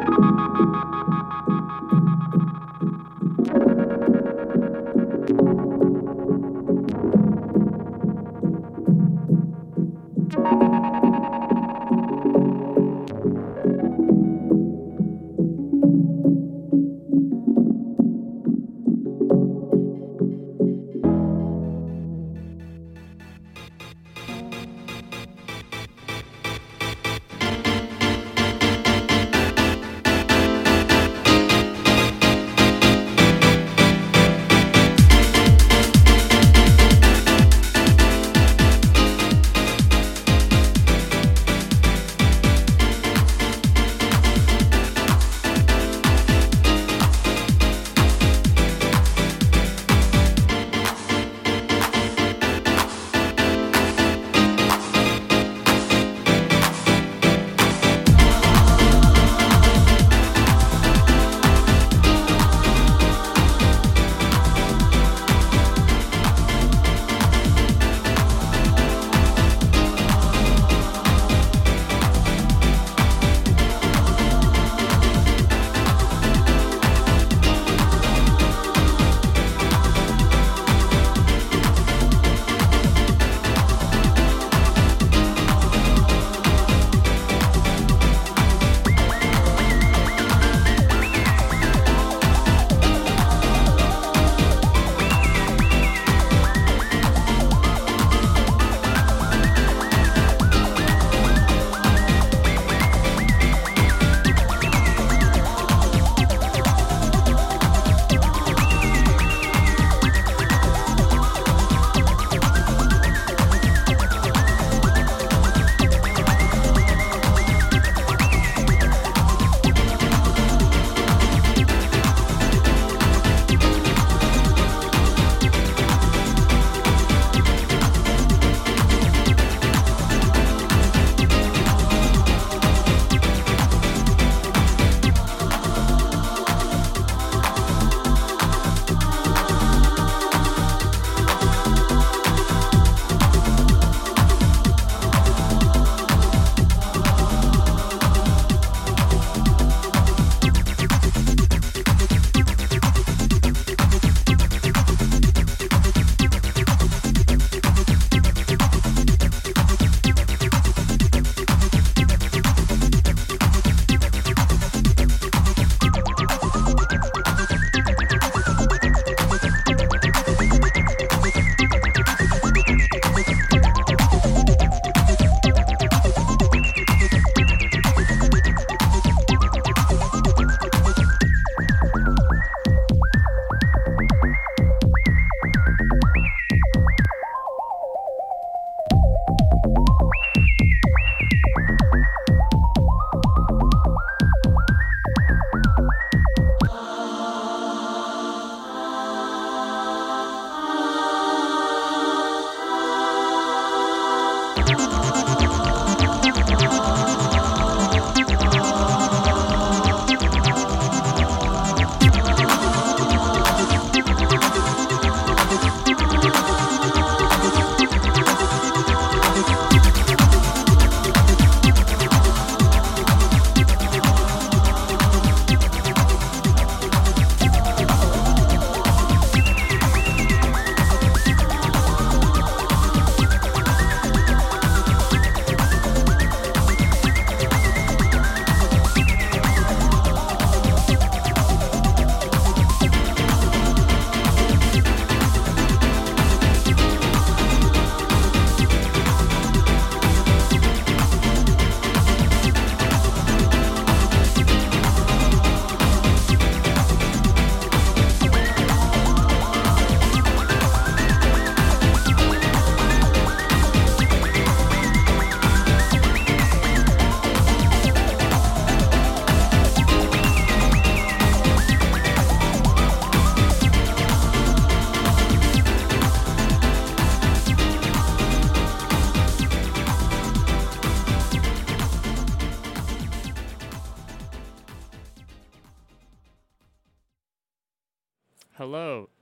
Hello.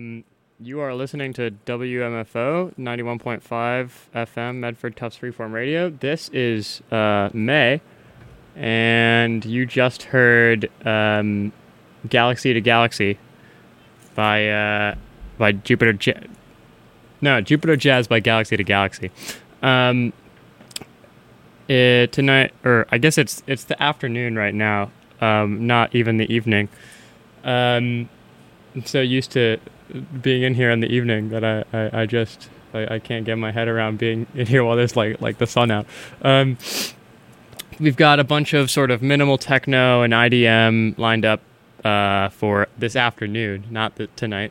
You are listening to WMFO 91.5 FM, Medford Tufts Freeform Radio. This is May, and you just heard Galaxy to Galaxy by Jupiter Jazz by Galaxy to Galaxy. Tonight, or I guess it's the afternoon right now, not even the evening. I'm so used to being in here in the evening that I can't get my head around being in here while there's like the sun out. We've got a bunch of sort of minimal techno and IDM lined up for this afternoon, not tonight.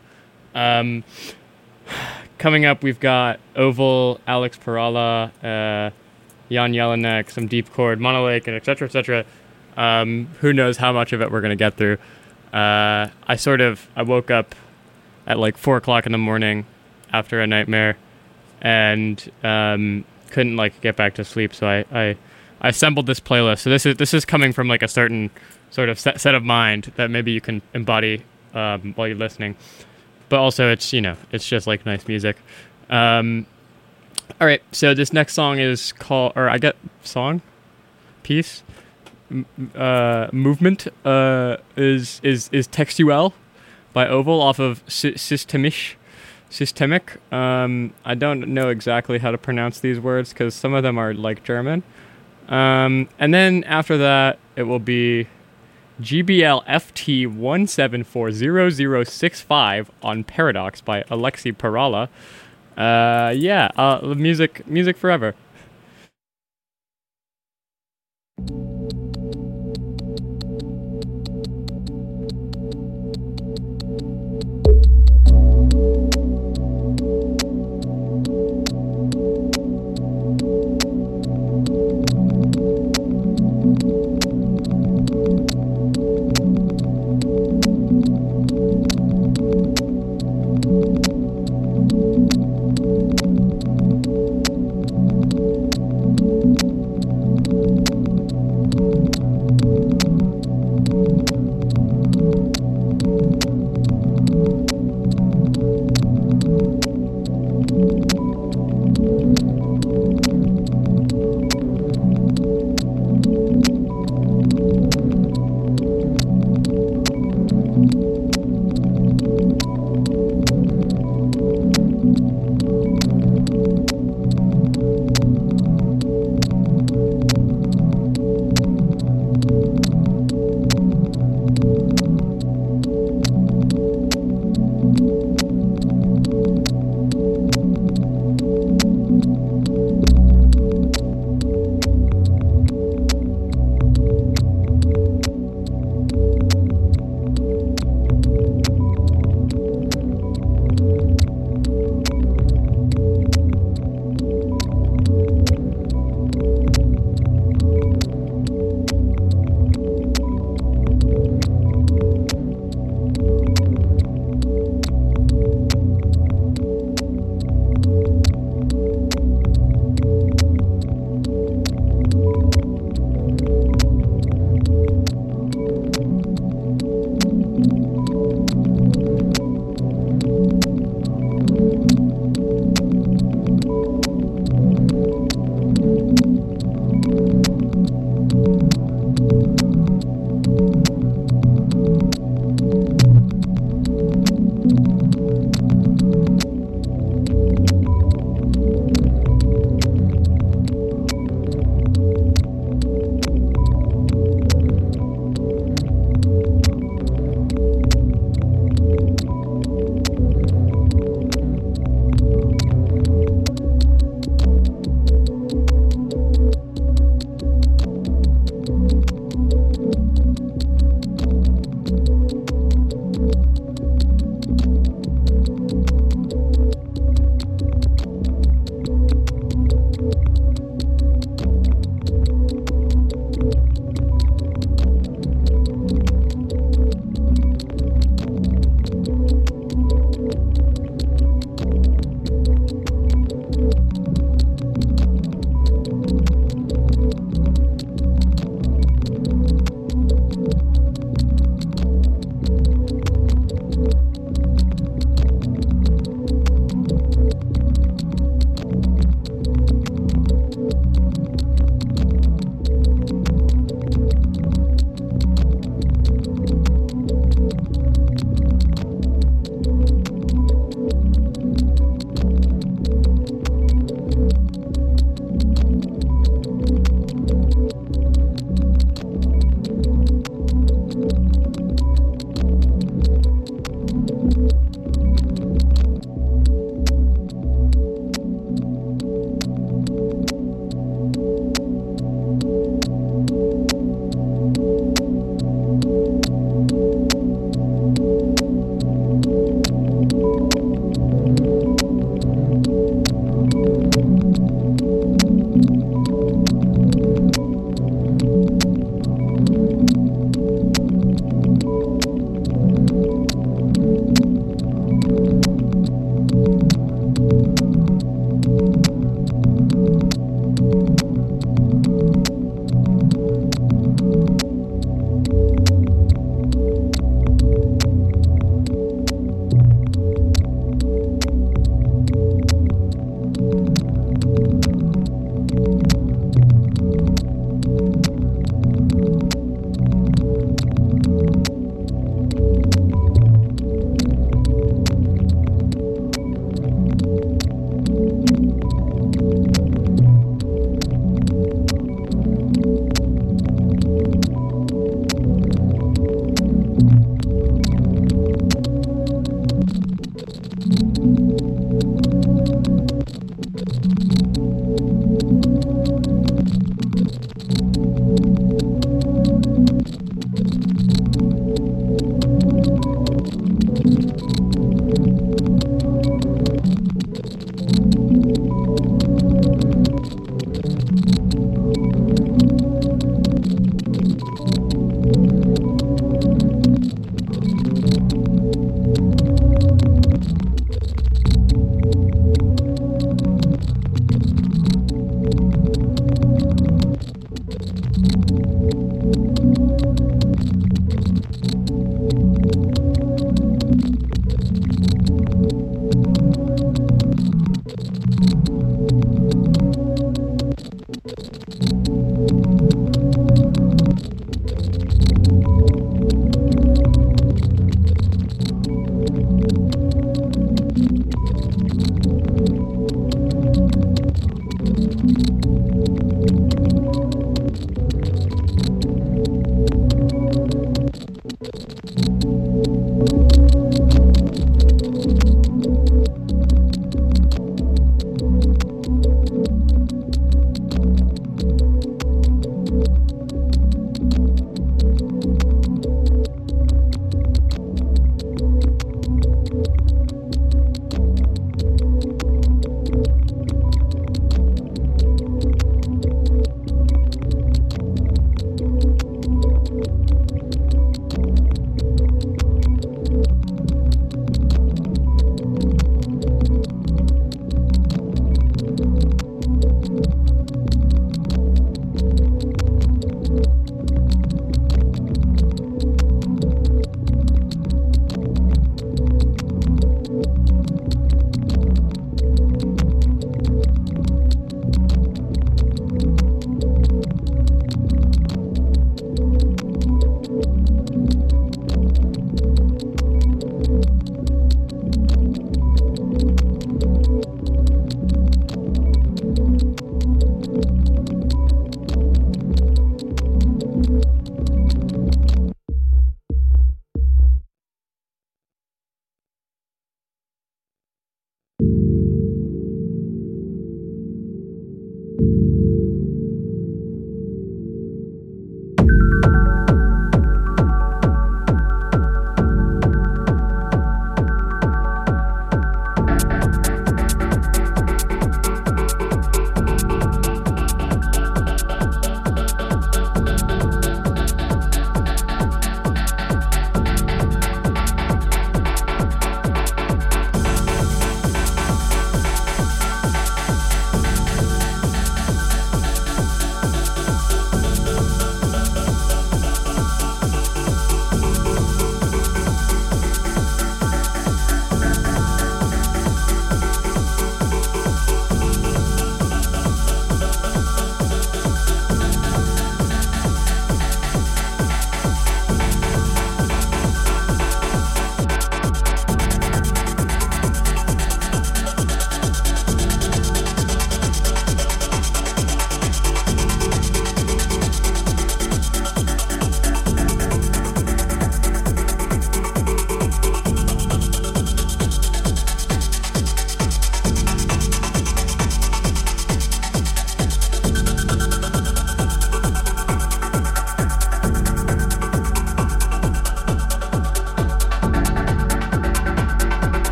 Coming up, we've got Oval, Alex Perala, Jan Jelinek, some Deep Chord, Monolake, and et cetera. Who knows how much of it we're going to get through. I woke up at like 4 o'clock in the morning after a nightmare and couldn't like get back to sleep. So I assembled this playlist. So this is coming from like a certain sort of set of mind that maybe you can embody while you're listening. But also it's just like nice music. All right, so this next song is called, or I get song, piece, movement is Textuel by Oval off of Systemic. I don't know exactly how to pronounce these words because some of them are like German. And then after that, it will be GBL FT 1740065 on Paradox by Alexi Perala. Music forever.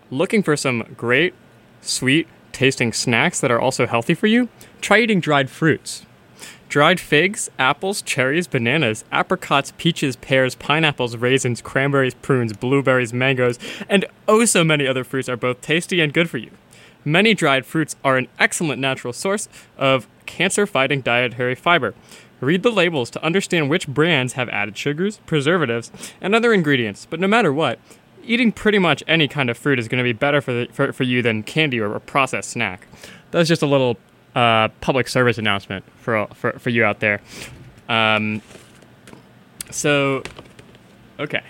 Looking for some great, sweet, tasting snacks that are also healthy for you? Try eating dried fruits. Dried figs, apples, cherries, bananas, apricots, peaches, pears, pineapples, raisins, cranberries, prunes, blueberries, mangoes, and oh so many other fruits are both tasty and good for you. Many dried fruits are an excellent natural source of cancer-fighting dietary fiber. Read the labels to understand which brands have added sugars, preservatives, and other ingredients, but no matter what, eating pretty much any kind of fruit is going to be better for you than candy or a processed snack. That's just a little public service announcement for you out there. So, okay.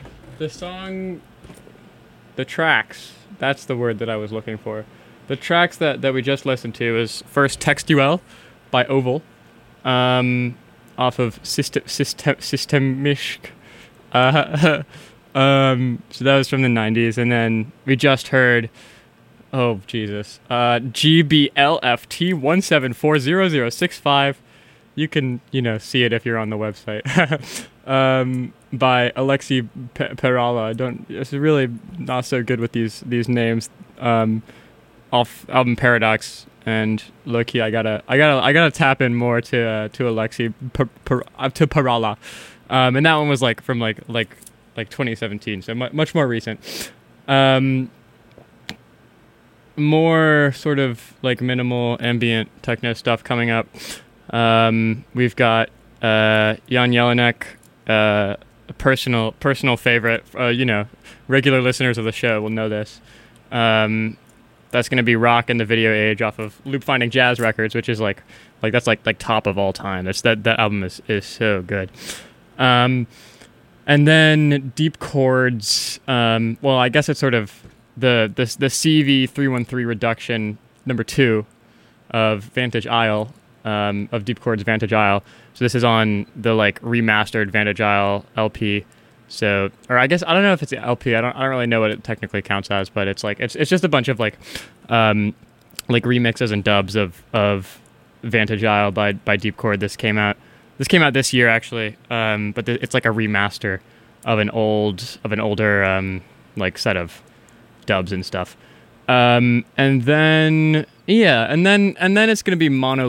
The tracks, that's the word that I was looking for. The tracks that we just listened to is first Textuel by Oval, off of Systemisch. So that was from the 90s, and then we just heard, oh Jesus, GBLFT 1740065. You can, see it if you're on the website. By Alexi Perala. It's really not so good with these names. Off album Paradox, and low-key I gotta tap in more to Alexi to Perala. And that one was from 2017, so much more recent. More sort of minimal ambient techno stuff coming up. We've got Jan Jelinek, a personal favorite. Regular listeners of the show will know this. That's gonna be Rock in the Video Age off of Loop Finding Jazz Records, which is that's top of all time. That album is so good. And then Deep Chords. Well, I guess it's sort of the CV313 reduction number 2 of Vantage Isle, of Deep Chords Vantage Isle. So this is on the remastered Vantage Isle LP. So, or I guess I don't know if it's an LP. I don't really know what it technically counts as, but it's it's just a bunch of remixes and dubs of Vantage Isle by Deep Chord. This came out this year actually. But it's a remaster of an older set of dubs and stuff. And then it's gonna be Mono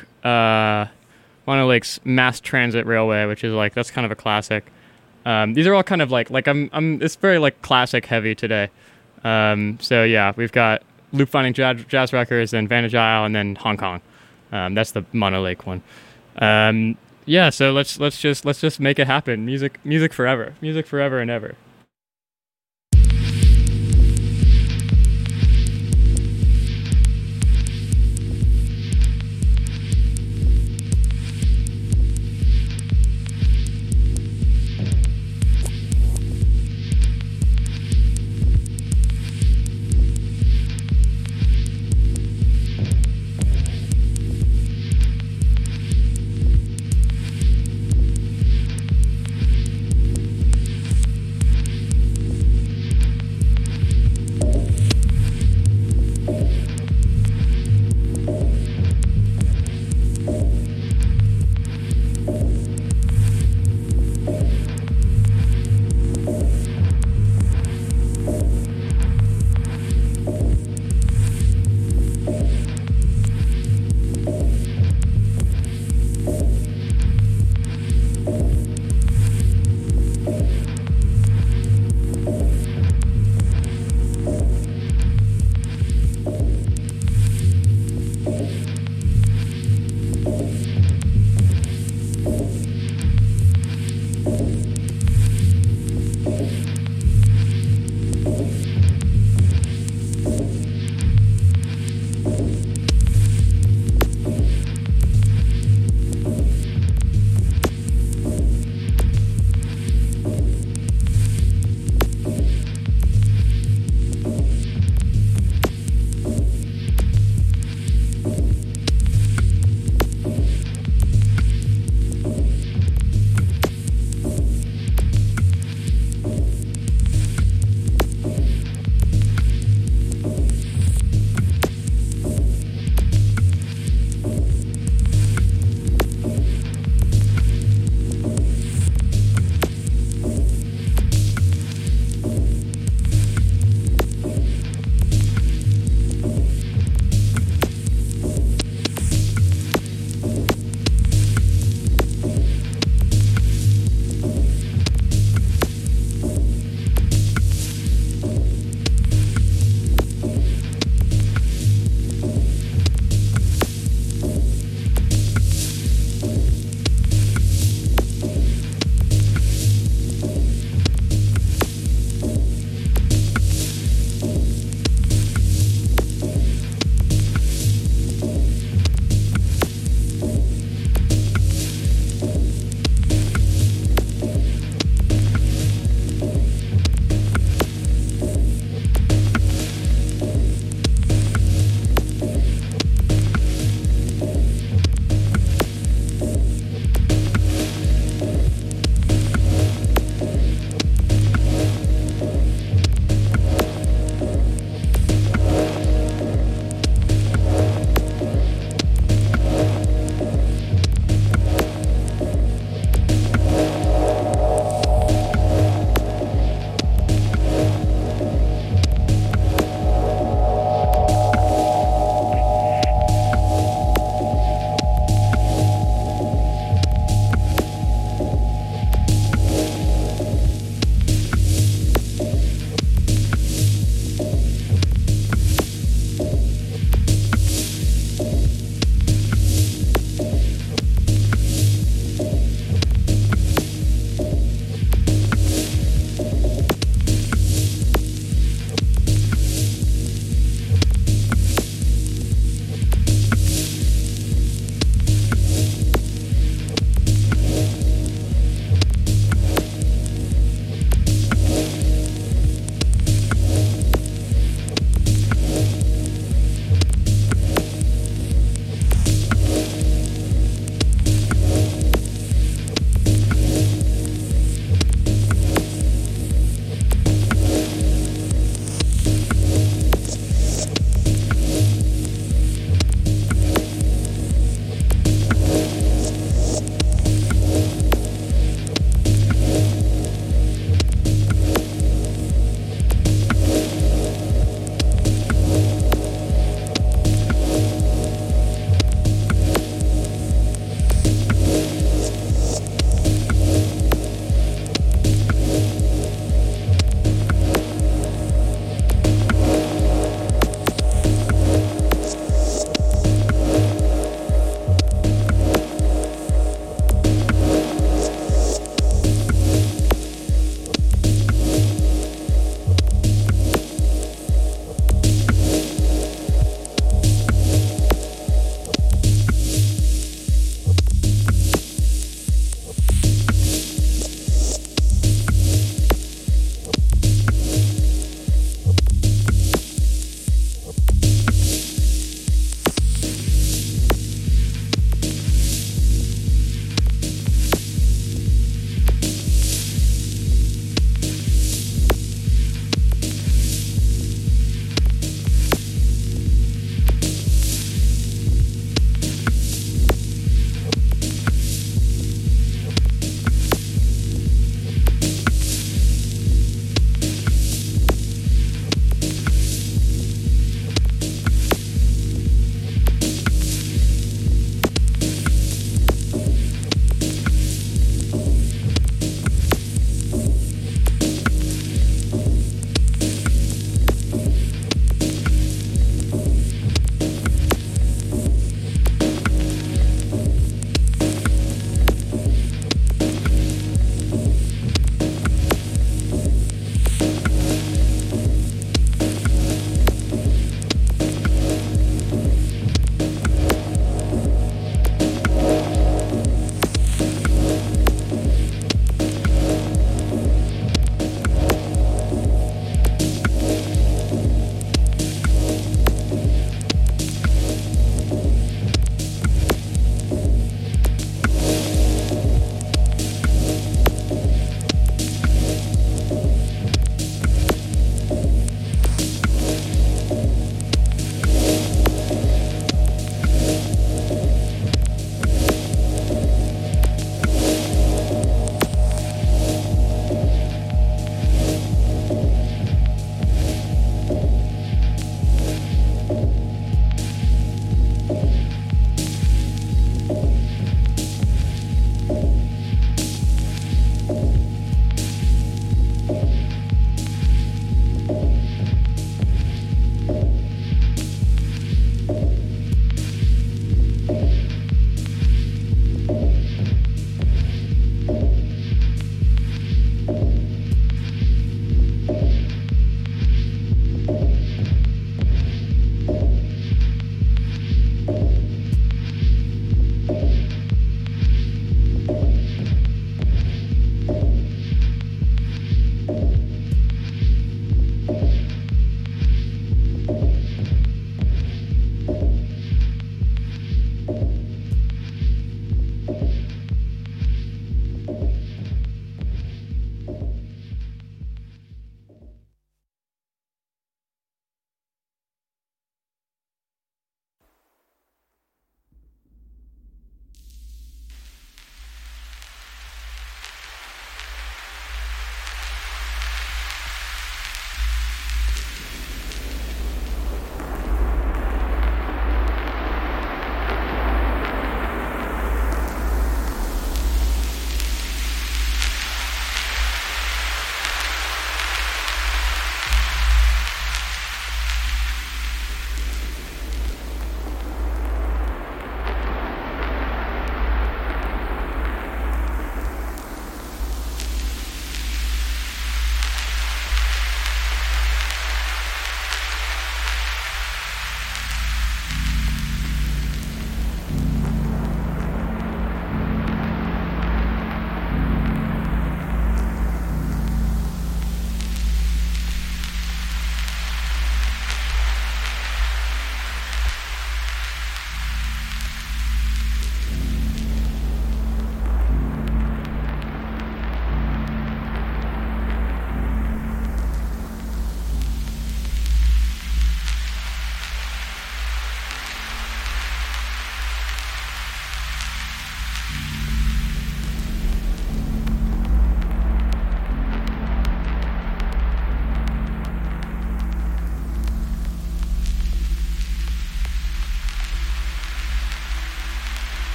Lake's Mass Transit Railway, which is that's kind of a classic. These are all kind of it's very classic heavy today. So yeah, we've got Loop Finding Jazz Records, and Vantage Isle, and then Hong Kong. That's the Mono Lake one. Yeah, so let's just make it happen. Music forever and ever.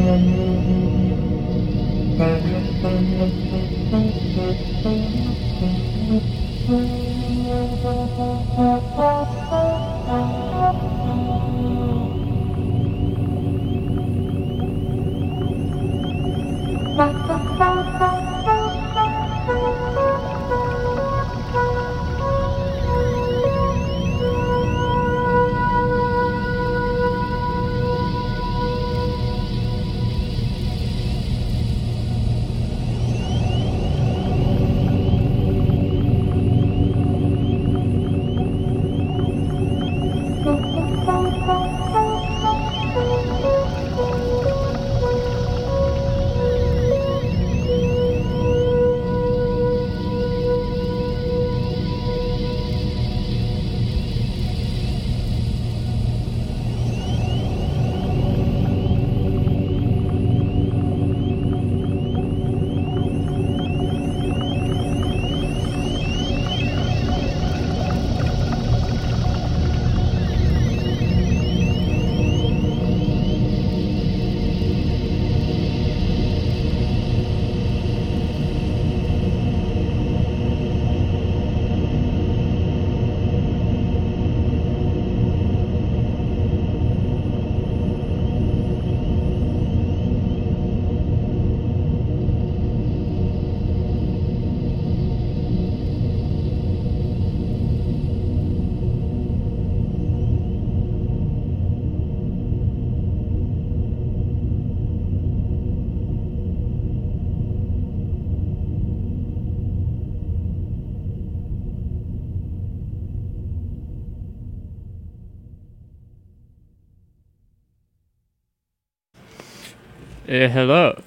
Hello.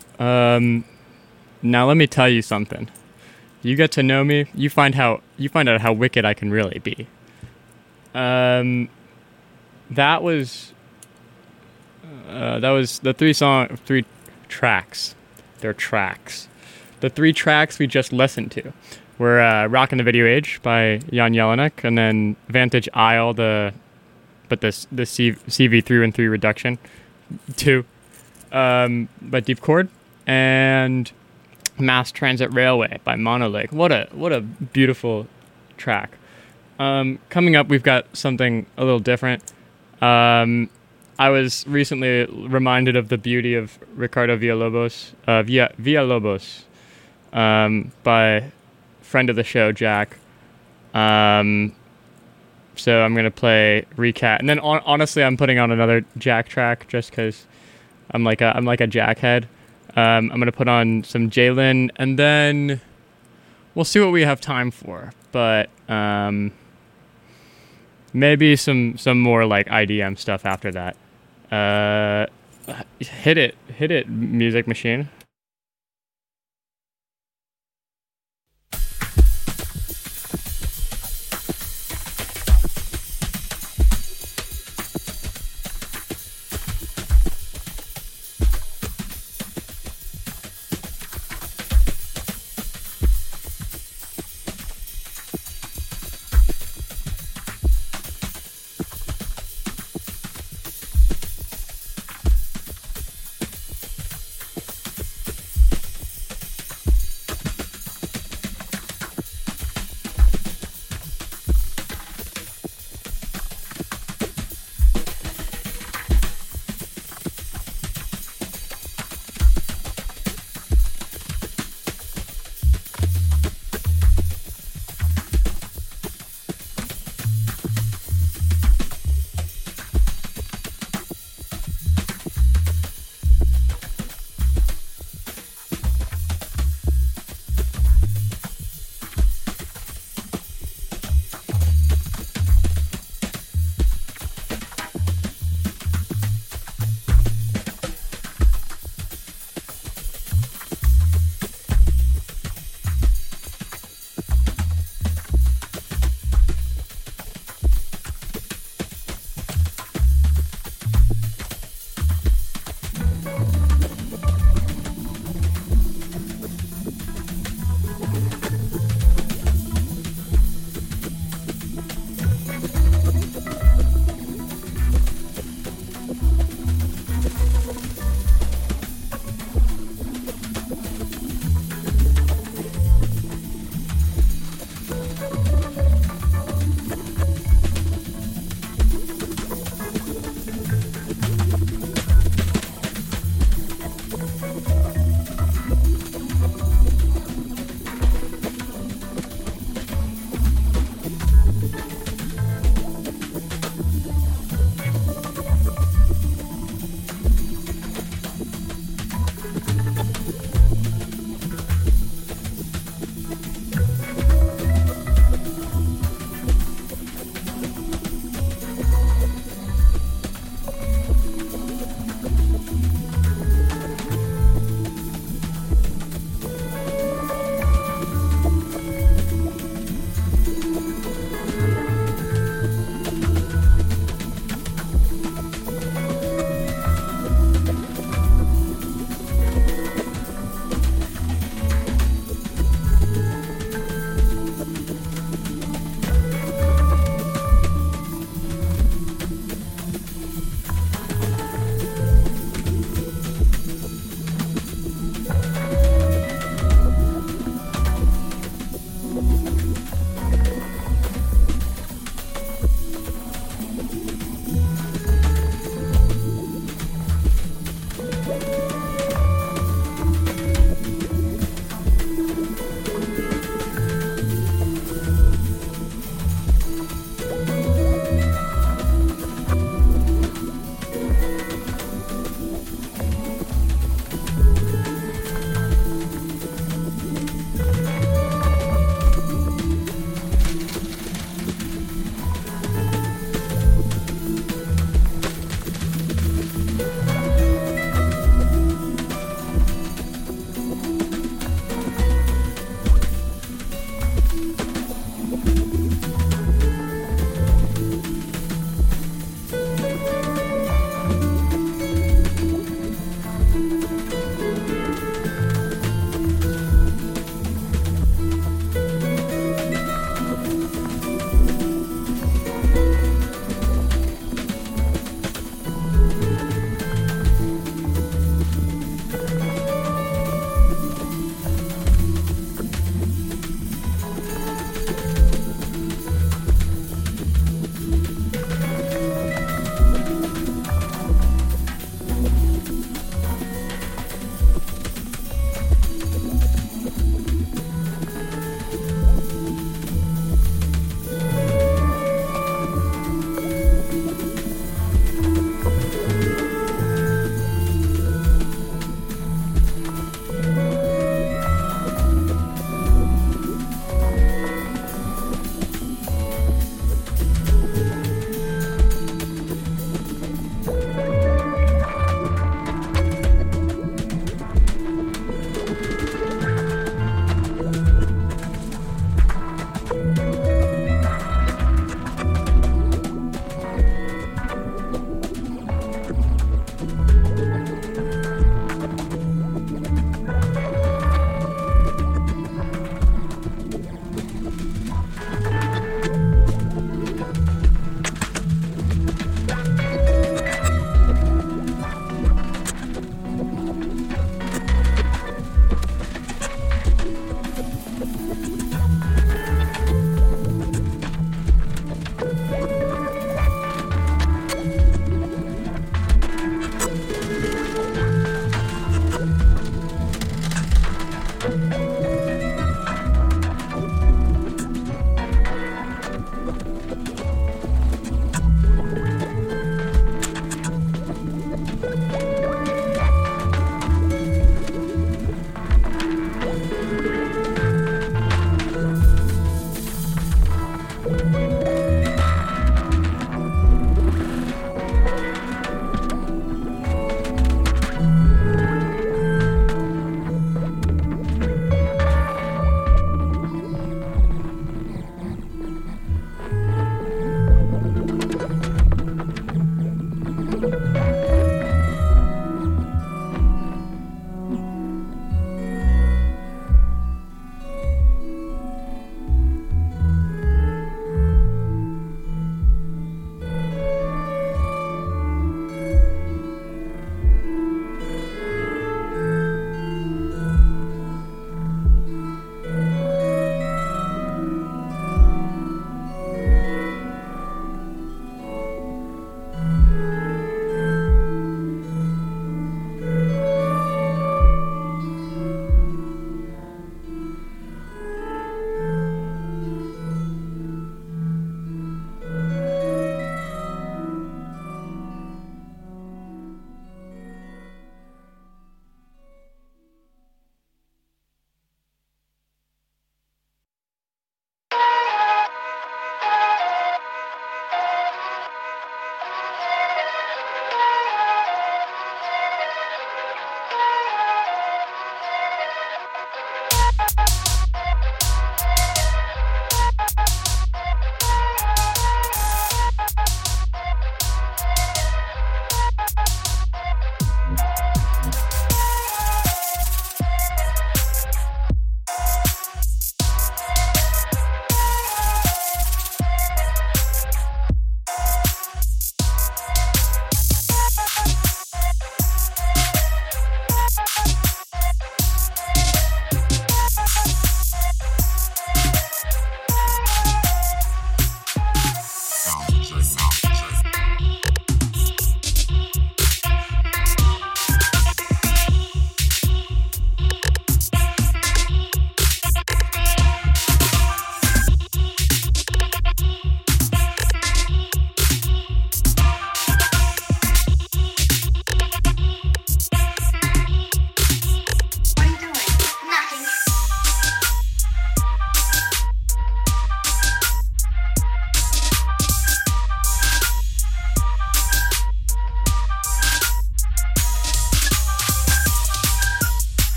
Now let me tell you something. You get to know me, you find out how wicked I can really be. That was the three tracks. They're tracks. The three tracks we just listened to were "Rockin' the Video Age" by Jan Jelinek, and then "Vantage Isle," the CV through and through reduction, 2. By Deep Chord, and Mass Transit Railway by Monolake. What a beautiful track. Coming up, we've got something a little different. I was recently reminded of the beauty of Ricardo Villalobos, by friend of the show, Jack. So I'm going to play Recat. And then honestly, I'm putting on another Jack track just because I'm like a Jack head. I'm gonna put on some Jalen, and then we'll see what we have time for. But maybe some more like IDM stuff after that. Hit it, music machine.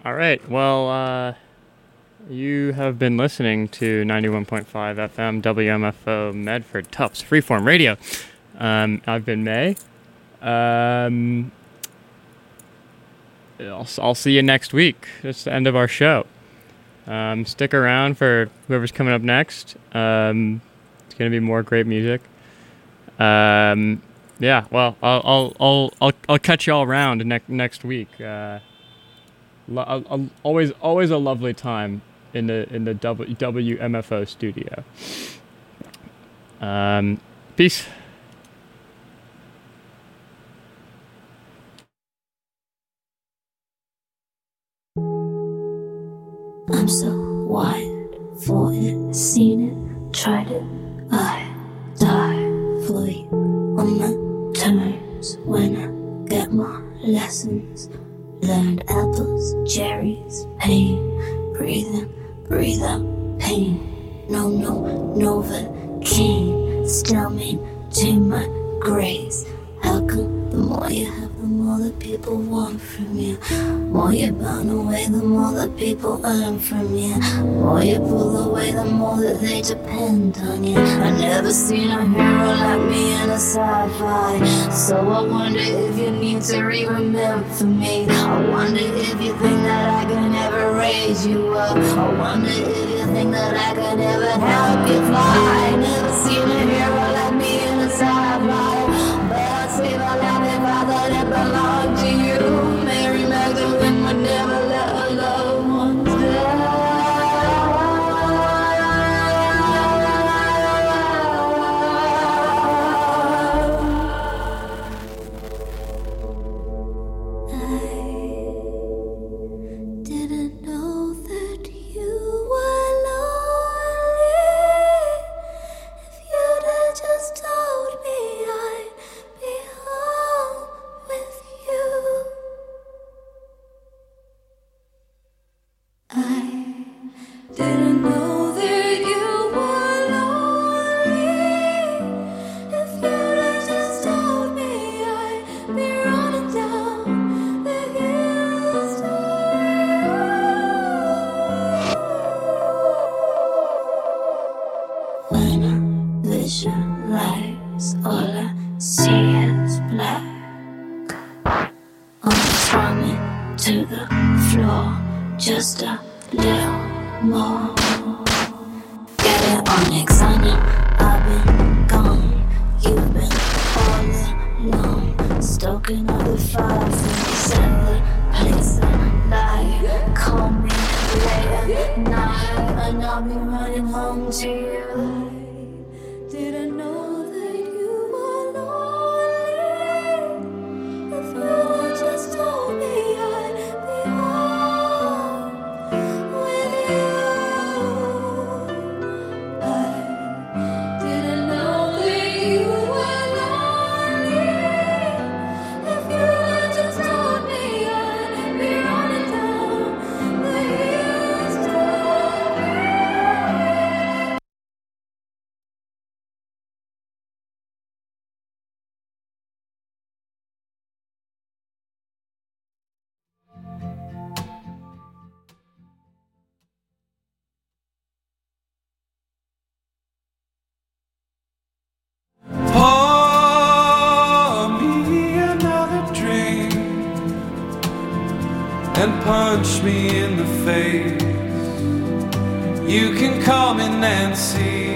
All right. Well, you have been listening to 91.5 FM WMFO Medford Tufts Freeform Radio. I've been May. I'll see you next week. It's the end of our show. Stick around for whoever's coming up next. It's going to be more great music. Yeah. Well, I'll catch y'all around next week. Always a lovely time in the WMFO studio. Peace. I'm so wired for it, seen it, tried it. I die for you on my terms when I get my lessons. Learned apples, cherries, pain. Breathe in, breathe out, pain. No, Novocaine. Still maintain my grace. How come the more you have, the more that people want from you? More you burn away, the more that people earn from you. More you pull away, the more that they depend on you. I never seen a hero like me in a sci-fi. So I wonder if you need to remember me. I wonder if you think that I can ever raise you up. I wonder if you think that I can ever help you fly. I never seen a hero like me in a sci-fi. But I'd save a life if I thought it belonged to you. Mary Magdalene would never let her loved ones die. I didn't know that you were lonely. If you'd have just told me I'd be home with you. I didn't know that you were lonely. If you'd have just told me I'd be running down the hills to you. When I visualize, all I see is black. Throw me to the floor, just a little more. Get it on next, I know I've been gone. You've been all alone, stoking all the fire from the place I lie. Call me late at night, and I'll be running home to you. Didn't know that you were lonely. If you had just told me I'd be home with you. I didn't know that you were lonely. If you had just told me I'd be running down the hills to you. Pour me another drink and punch me in the face. You can call me Nancy,